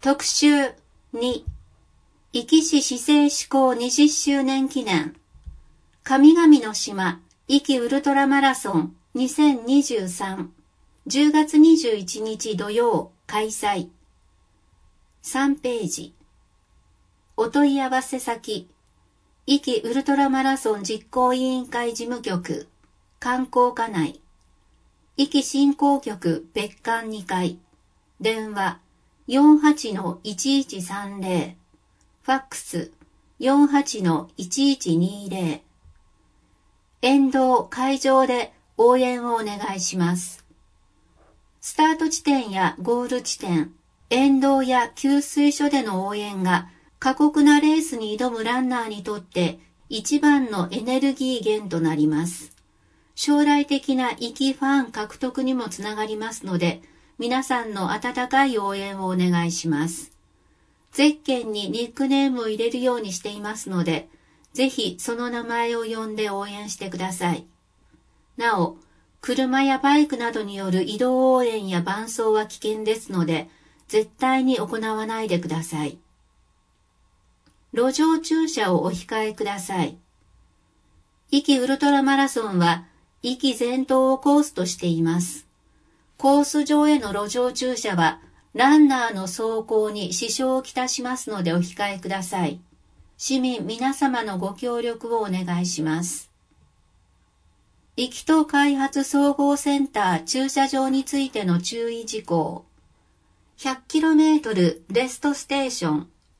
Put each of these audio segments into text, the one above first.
特集2、壱岐市市政施行20周年記念、神々の島壱岐ウルトラマラソン2023、10月21日土曜開催。3ページ。お問い合わせ先、壱岐ウルトラマラソン実行委員会事務局、観光課内、壱岐振興局別館2階、電話 48-1130、ファックス 48-1120。沿道会場で応援をお願いします。スタート地点やゴール地点、沿道や給水所での応援が過酷なレースに挑むランナーにとって一番のエネルギー源となります。将来的な壱岐ファン獲得にもつながりますので、皆さんの温かい応援をお願いします。ゼッケンにニックネームを入れるようにしていますので、ぜひその名前を呼んで応援してください。なお、車やバイクなどによる移動応援や伴走は危険ですので、絶対に行わないでください。路上駐車をお控えください。壱岐ウルトラマラソンは、壱岐全島をコースとしています。コース上への路上駐車は、ランナーの走行に支障をきたしますのでお控えください。市民皆様のご協力をお願いします。壱岐島開発総合センター駐車場についての注意事項。100km レストステーション&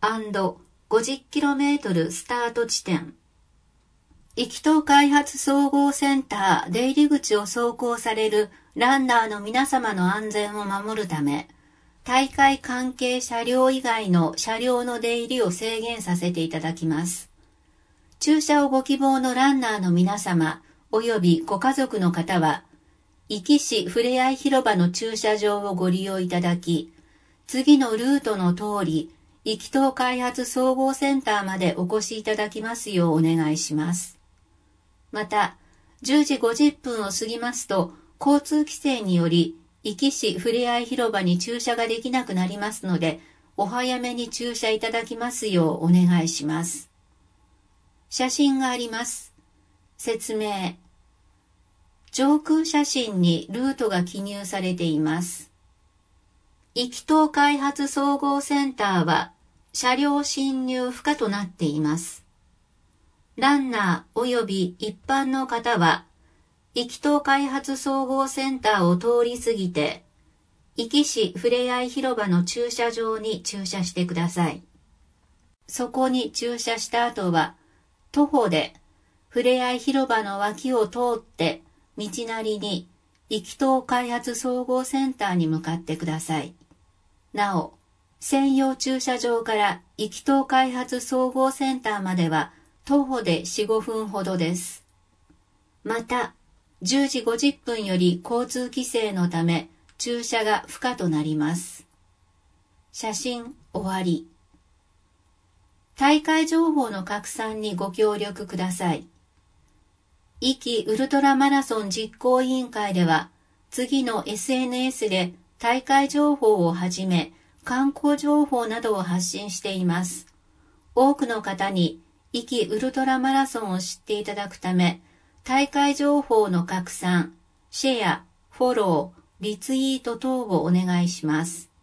50km スタート地点。壱岐島開発総合センター出入り口を走行されるランナーの皆様の安全を守るため、大会関係車両以外の車両の出入りを制限させていただきます。駐車をご希望のランナーの皆様、およびご家族の方は、壱岐市ふれあい広場の駐車場をご利用いただき、次のルートの通り、壱岐島開発総合センターまでお越しいただきますようお願いします。また、10時50分を過ぎますと、交通規制により、壱岐市ふれあい広場に駐車ができなくなりますので、お早めに駐車いただきますようお願いします。写真があります。説明。上空写真にルートが記入されています。壱岐島開発総合センターは、車両進入不可となっています。ランナー及び一般の方は、壱岐島開発総合センターを通り過ぎて、壱岐市ふれあい広場の駐車場に駐車してください。そこに駐車した後は、徒歩でふれあい広場の脇を通って、道なりに壱岐島開発総合センターに向かってください。なお、専用駐車場から壱岐島開発総合センターまでは、徒歩で4、5分ほどです。また、10時50分より交通規制のため駐車が不可となります。写真終わり。大会情報の拡散にご協力ください。壱岐ウルトラマラソン実行委員会では、次の SNS で大会情報をはじめ、観光情報などを発信しています。多くの方に壱岐ウルトラマラソンを知っていただくため、大会情報の拡散、シェア、フォロー、リツイート等をお願いします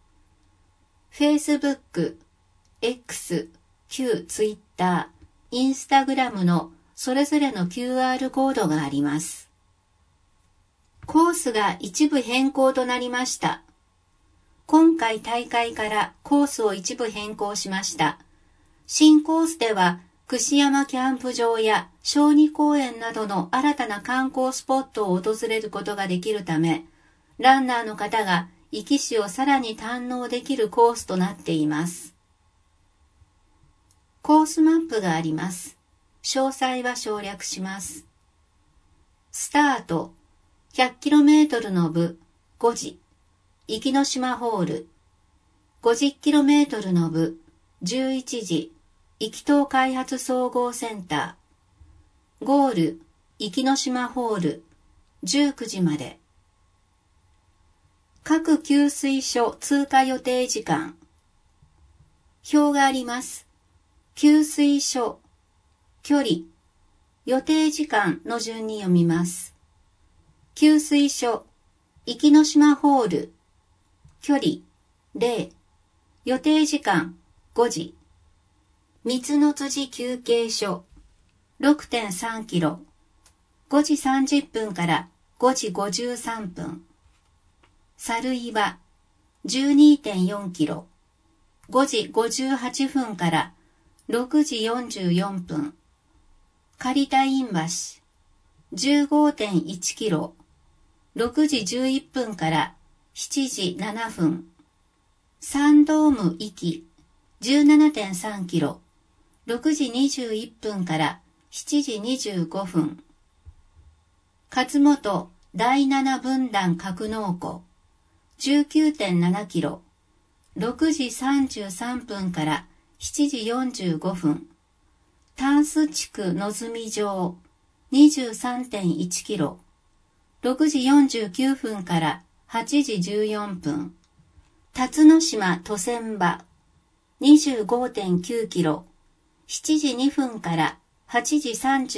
。Facebook、X、旧 Twitter、Instagram のそれぞれの QR コードがあります。コースが一部変更となりました。今回大会からコースを一部変更しました。新コースでは、串山キャンプ場や小児公園などの新たな観光スポットを訪れることができるため、ランナーの方が壱岐市をさらに堪能できるコースとなっています。コースマップがあります。詳細は省略します。スタート 100km の部5時、壱岐島ホール。50km の部11時、壱岐島開発総合センター。ゴール、壱岐島ホール、19時まで。各給水所通過予定時間。 表があります。給水所、距離、予定時間の順に読みます。給水所、壱岐島ホール、距離、0、予定時間、5時。三の辻休憩所、6.3 キロ、5時30分から5時53分。猿岩、12.4 キロ、5時58分から6時44分。刈田印橋、15.1 キロ、6時11分から7時7分。サンドーム壱岐、17.3 キロ、6時21分から7時25分。勝本第七分団格納庫、19.7 キロ、6時33分から7時45分。タンス地区のぞみ場、23.1 キロ、6時49分から8時14分。辰野島渡船場、25.9 キロ、7時2分から8時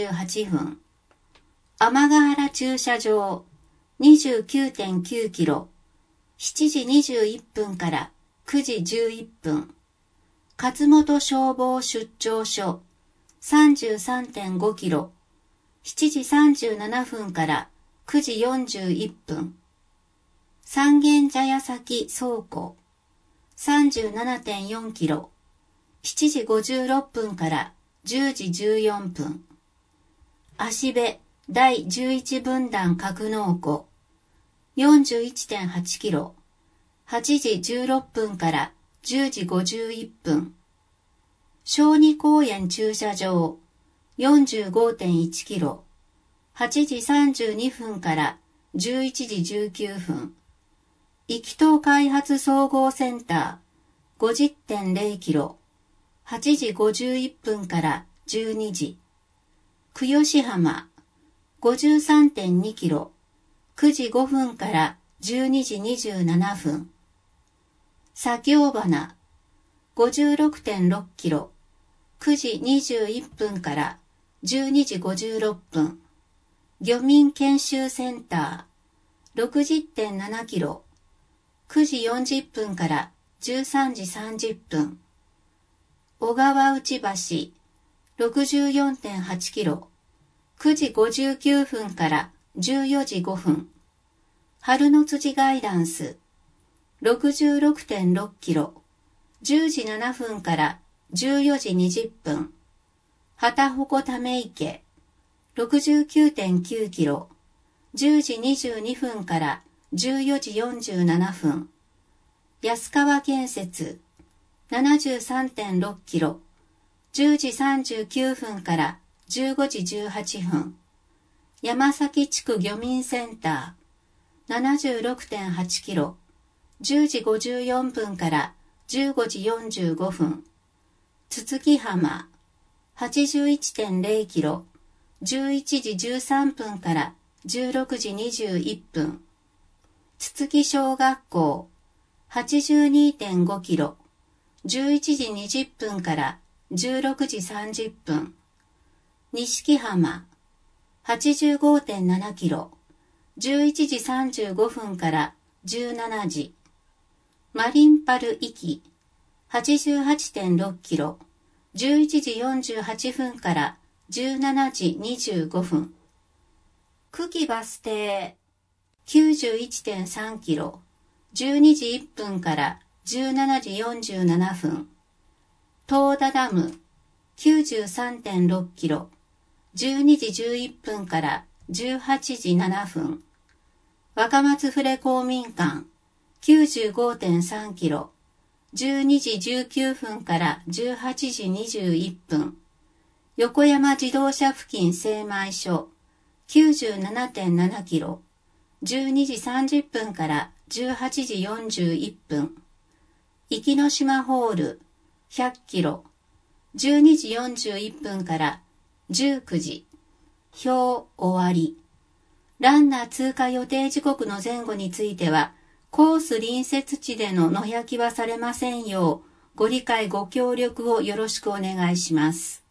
38分。天ヶ原駐車場、29.9 キロ、7時21分から9時11分。勝本消防出張所、33.5 キロ、7時37分から9時41分。三軒茶屋崎倉庫、37.4 キロ、7時56分から10時14分。芦部第11分団格納庫、41.8 キロ、8時16分から10時51分。小児公園駐車場、45.1 キロ、8時32分から11時19分。壱岐島開発総合センター、50.0 キロ、8時51分から12時。久吉浜、53.2 キロ、9時5分から12時27分。左京花、56.6 キロ、9時21分から12時56分。漁民研修センター、60.7 キロ、9時40分から13時30分。小川内橋、64.8 キロ、9時59分から14時5分。春の辻ガイダンス、66.6 キロ、10時7分から14時20分。旗鉾ため池、69.9 キロ、10時22分から14時47分。安川建設、73.6 キロ、10時39分から15時18分。山崎地区漁民センター、76.8 キロ、10時54分から15時45分。筒木浜、81.0 キロ、11時13分から16時21分。筒木小学校、82.5 キロ、11時20分から16時30分。錦浜、85.7 キロ、11時35分から17時。マリンパル壱岐、88.6 キロ、11時48分から17時25分。久喜バス停、91.3 キロ、12時1分から17時47分。東田ダム、93.6 キロ、12時11分から18時7分。若松船公民館、95.3 キロ、12時19分から18時21分。横山自動車付近精米所、97.7 キロ、12時30分から18時41分。壱岐島ホール、100キロ、12時41分から19時。表終わり。ランナー通過予定時刻の前後については、コース隣接地での野焼きはされませんようご理解ご協力をよろしくお願いします。